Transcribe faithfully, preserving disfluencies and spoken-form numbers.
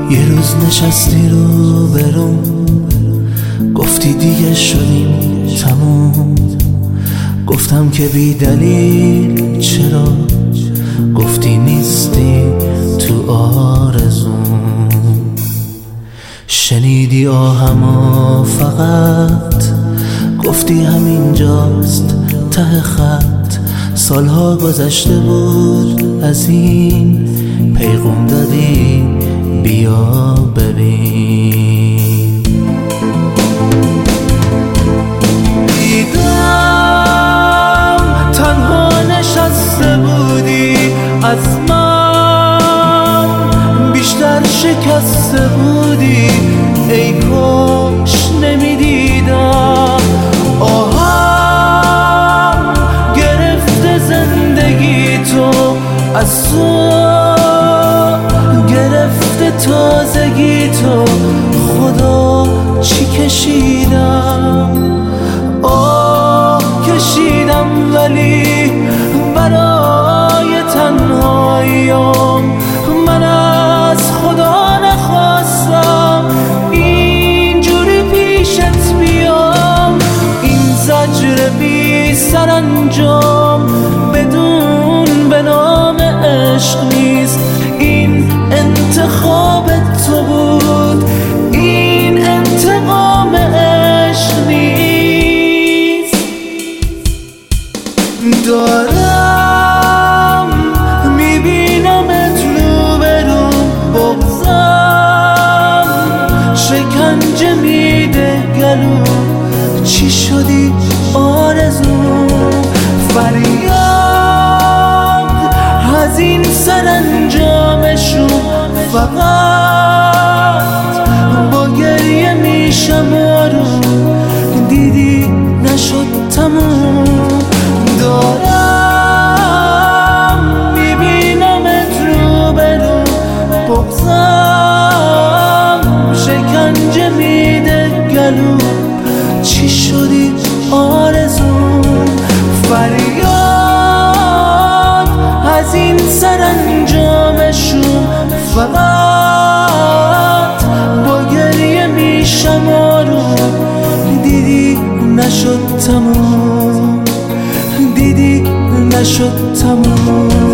یه روز نشستی رو برم، گفتی دیگه شدیم تموم. گفتم که بی دلیل چرا، گفتی نیستی تو آرزوم. شنیدی آهما فقط، گفتی همینجاست ته خط. سالها گذشته بود از این، پیغام دادی بیا ببین. دیدم تنها نشسته بودی، از من بیشتر شکسته بودی. ای کاش نمیدیدم آهم گرفته زندگی تو، از تو گرفته تازگی تو. خدا چی کشیدم، آه کشیدم، ولی برای تنهاییام من از خدا نخواستم اینجوری پیشت بیام. این زجر بی سرانجام بدون به نام عشق نیست. این انتخاب تو بود، این انتقام عشق نیست. دارم میبینمت رو برو، بغضم شکنجه میده گلو. چی شدی آرزو؟ فریاد از این سرانجامشون، فقط با گریه میشم آروم. دیدی نشد تموم. دارم میبینمت رو برو، بغضم شکنجه میده گلو. چی شدی آرزو؟ فریاد از این سرانجامشون، فقط با گریه میشم آروم. دیدی نشد تموم، دیدی نشد تموم.